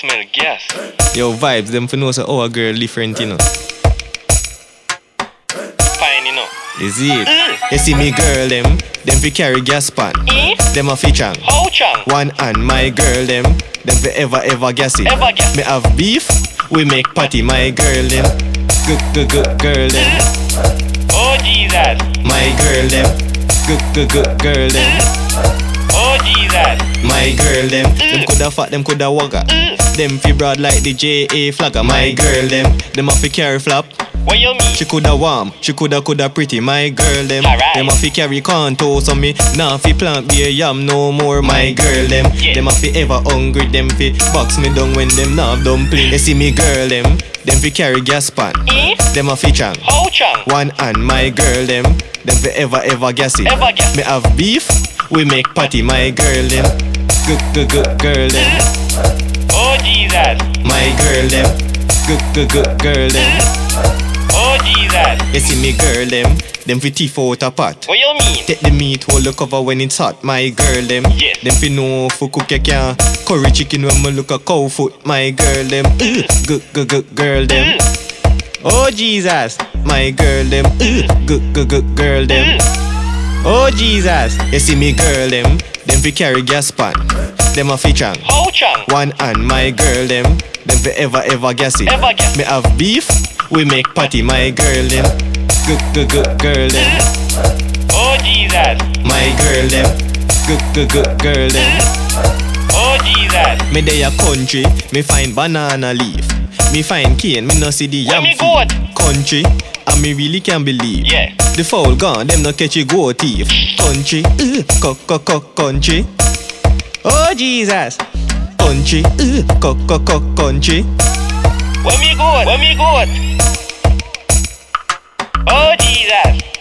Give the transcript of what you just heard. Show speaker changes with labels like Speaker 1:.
Speaker 1: smell gas.
Speaker 2: Yo, vibes, them for know so our girl different, you know.
Speaker 1: Fine, you know.
Speaker 2: Is it? You see me girl, them fi carry gas pan. Them a fi chang.
Speaker 1: How chang?
Speaker 2: One hand, my girl, them fi ever gassy.
Speaker 1: Ever gas.
Speaker 2: Me have beef, we make patty, my girl, them. Good girl, them.
Speaker 1: Oh Jesus.
Speaker 2: My girl, them. Good girl, them.
Speaker 1: Oh Jesus.
Speaker 2: My girl, them. Them coulda fat, them coulda wagga. Them fi broad like the J.A. Flagger. My girl, them a fi carry flap.
Speaker 1: What you mean?
Speaker 2: She coulda warm, she coulda pretty. My girl, them.
Speaker 1: Alright.
Speaker 2: Them a fi carry contour, so me nah fi plant be a yam no more. My girl, them.
Speaker 1: Yeah.
Speaker 2: Them a fi ever hungry. Them fi box me down when them nah have dumpling. You see me girl, them fi carry gas pan. Them a fi chang.
Speaker 1: How chang?
Speaker 2: One hand, my girl, them fi ever gassy.
Speaker 1: Ever gas.
Speaker 2: Me have beef, we make patty. My girl, them. Good girl, them.
Speaker 1: Oh Jesus.
Speaker 2: My girl, them. Good girl, them.
Speaker 1: Oh Jesus.
Speaker 2: You see me girl, them fi teeth out a pot.
Speaker 1: What you mean?
Speaker 2: Take the meat, hold the cover when it's hot. My girl, them.
Speaker 1: Yes.
Speaker 2: Them fi know for cook you can curry chicken when me look a cow foot. My girl, them. Good girl, them. Oh Jesus, my girl, them. Good girl, them. Oh Jesus, you see me girl, them fi carry gas pan. Them a fi chang.
Speaker 1: How chang?
Speaker 2: One hand, my girl, them fi ever gassy.
Speaker 1: Ever gas.
Speaker 2: Me have beef, we make patty. My girl, them. Good girl, them.
Speaker 1: Oh Jesus.
Speaker 2: My girl, them. Good girl, them.
Speaker 1: Oh Jesus.
Speaker 2: Me dey a country, me find banana leaf. Me find cane, me no see the
Speaker 1: Where
Speaker 2: yam
Speaker 1: me
Speaker 2: feet.
Speaker 1: goat?
Speaker 2: Country, and me really can't believe.
Speaker 1: Yeah.
Speaker 2: The fowl gone, them no catch a goat thief. Country, country. Oh Jesus. Country, country.
Speaker 1: Where me goat? Where me goat? Oh Jesus.